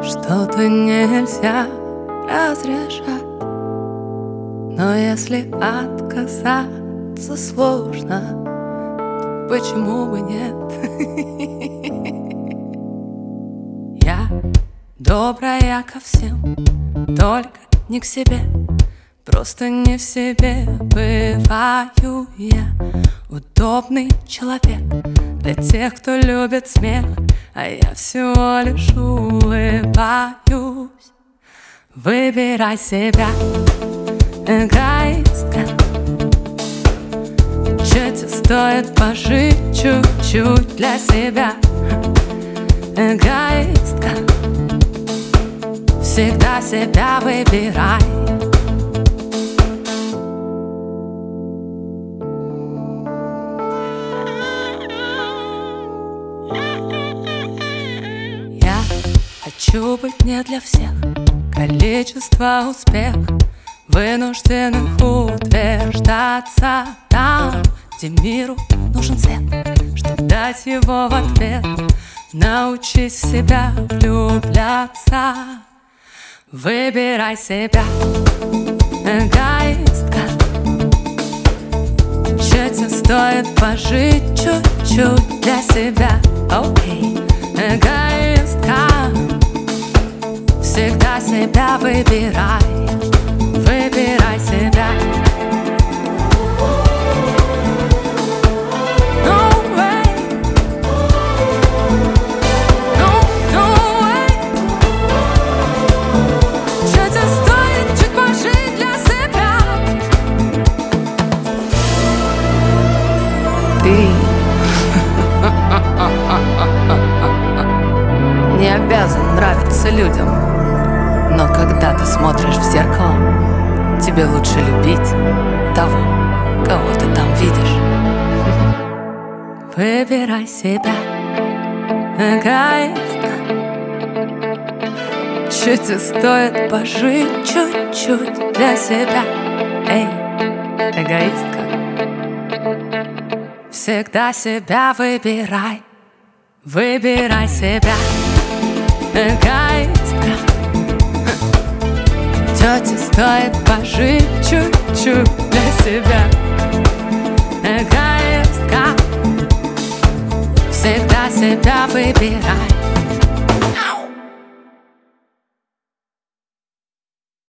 Что-то нельзя разрешать, но если отказаться сложно, то почему бы нет? Я добрая ко всем, только не к себе. Просто не в себе бываю я. Удобный человек для тех, кто любит смех, а я всего лишь улыбаюсь. Выбирай себя, эгоистка. Че тебе стоит пожить чуть-чуть для себя? Эгоистка. Всегда себя выбирай. Я хочу быть не для всех, количество успех вынужденных утверждаться там, где миру нужен свет, чтобы дать его в ответ. Научись в себя влюбляться. Выбирай себя, эгоистка. Че тебе стоит пожить чуть-чуть для себя? Окей, эгоистка. Всегда себя выбирай. Выбирай себя. Ты не обязан нравиться людям, но когда ты смотришь в зеркало, тебе лучше любить того, кого ты там видишь. Выбирай себя, эгоистка. Че тебе стоит пожить чуть-чуть для себя? Эй, эгоистка. Всегда себя выбирай. Выбирай себя, эгоистка. Тебе стоит пожить чуть-чуть для себя. Эгоистка. Всегда себя выбирай.